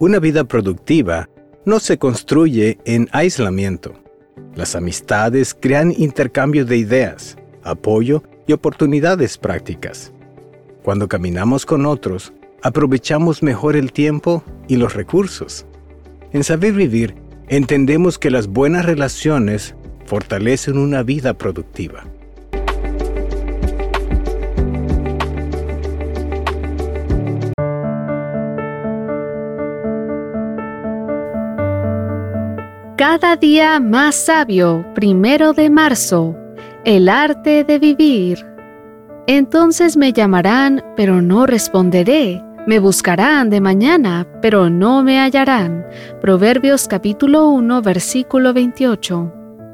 Una vida productiva no se construye en aislamiento. Las amistades crean intercambio de ideas, apoyo y oportunidades prácticas. Cuando caminamos con otros, aprovechamos mejor el tiempo y los recursos. En Saber Vivir, entendemos que las buenas relaciones fortalecen una vida productiva. Cada día más sabio, 1 de marzo, el arte de vivir. Entonces me llamarán, pero no responderé. Me buscarán de mañana, pero no me hallarán. Proverbios capítulo 1, versículo 28.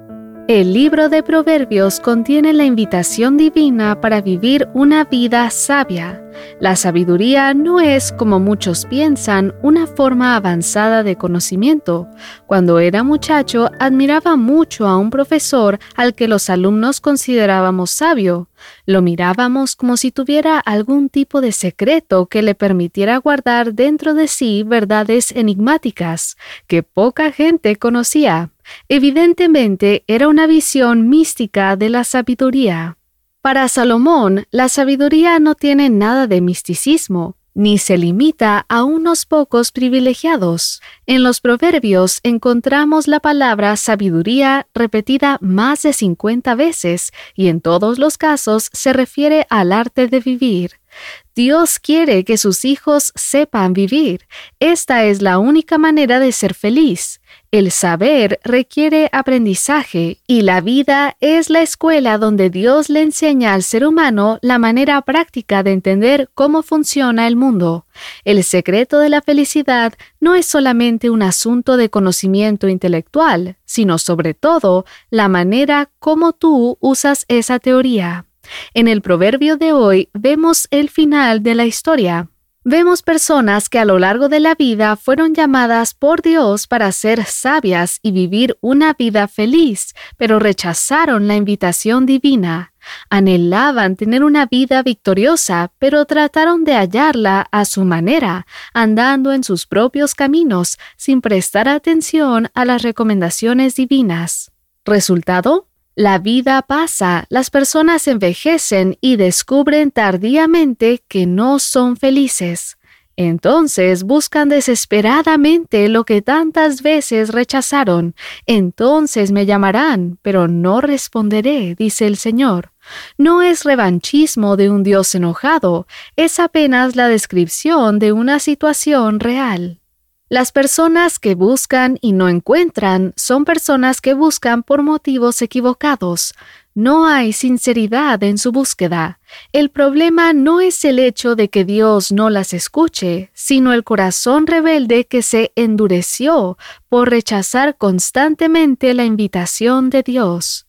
El libro de Proverbios contiene la invitación divina para vivir una vida sabia. La sabiduría no es, como muchos piensan, una forma avanzada de conocimiento. Cuando era muchacho, admiraba mucho a un profesor al que los alumnos considerábamos sabio. Lo mirábamos como si tuviera algún tipo de secreto que le permitiera guardar dentro de sí verdades enigmáticas que poca gente conocía. Evidentemente, era una visión mística de la sabiduría. Para Salomón, la sabiduría no tiene nada de misticismo, ni se limita a unos pocos privilegiados. En los Proverbios encontramos la palabra sabiduría repetida más de 50 veces, y en todos los casos se refiere al arte de vivir. Dios quiere que sus hijos sepan vivir. Esta es la única manera de ser feliz. El saber requiere aprendizaje y la vida es la escuela donde Dios le enseña al ser humano la manera práctica de entender cómo funciona el mundo. El secreto de la felicidad no es solamente un asunto de conocimiento intelectual, sino sobre todo la manera como tú usas esa teoría. En el proverbio de hoy vemos el final de la historia. Vemos personas que a lo largo de la vida fueron llamadas por Dios para ser sabias y vivir una vida feliz, pero rechazaron la invitación divina. Anhelaban tener una vida victoriosa, pero trataron de hallarla a su manera, andando en sus propios caminos, sin prestar atención a las recomendaciones divinas. ¿Resultado? La vida pasa, las personas envejecen y descubren tardíamente que no son felices. Entonces buscan desesperadamente lo que tantas veces rechazaron. Entonces me llamarán, pero no responderé, dice el Señor. No es revanchismo de un Dios enojado, es apenas la descripción de una situación real. Las personas que buscan y no encuentran son personas que buscan por motivos equivocados. No hay sinceridad en su búsqueda. El problema no es el hecho de que Dios no las escuche, sino el corazón rebelde que se endureció por rechazar constantemente la invitación de Dios.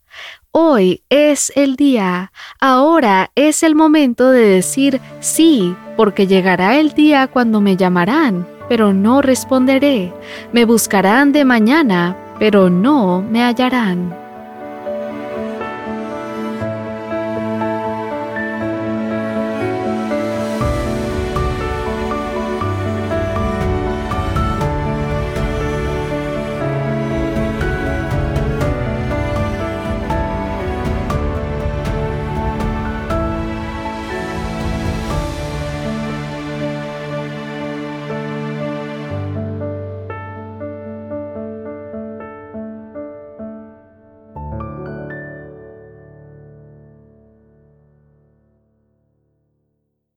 Hoy es el día, ahora es el momento de decir sí, porque llegará el día cuando me llamarán, pero no responderé. Me buscarán de mañana, pero no me hallarán.